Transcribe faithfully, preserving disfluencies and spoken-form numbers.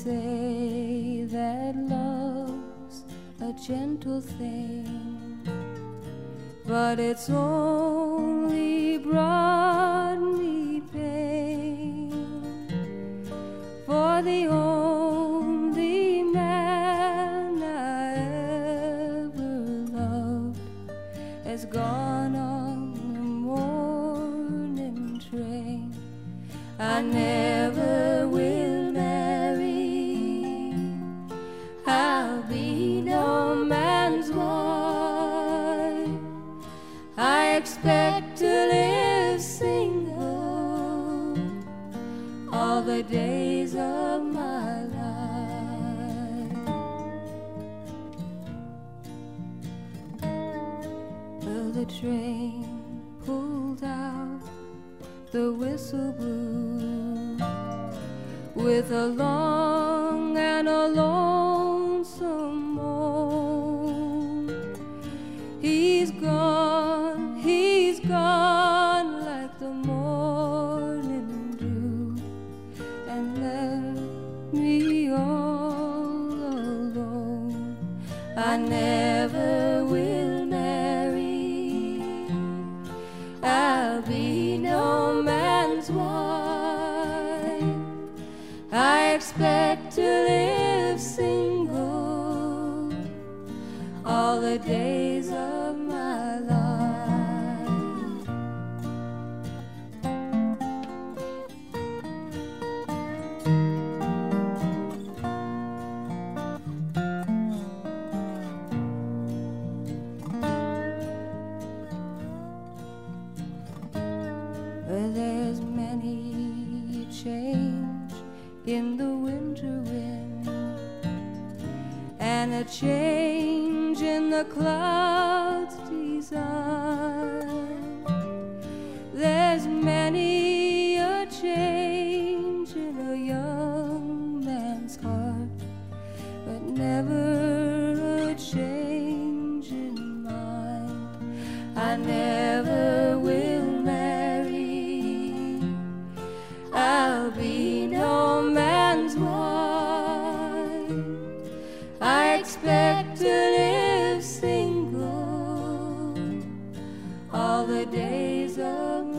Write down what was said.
say that love's a gentle thing, but it's only brought me pain. For the only man I ever loved has gone on the morning train. I never will marry, I'll be no man's wife. I expect to live single all the days of my life. Well, the train pulled out, the whistle blew, with a long and a lonesome moan. He's gone, he's gone like the morning dew, and left me all alone. I never will marry, I'll be no man's wife. I expect to live single all the days of my life. Well, there's many a change in the winter wind, and a change in the clouds' design. There's many a change in a young man's heart, but never a change in mine. I never will marry, I'll be no man's wife. I expect to live single all the days of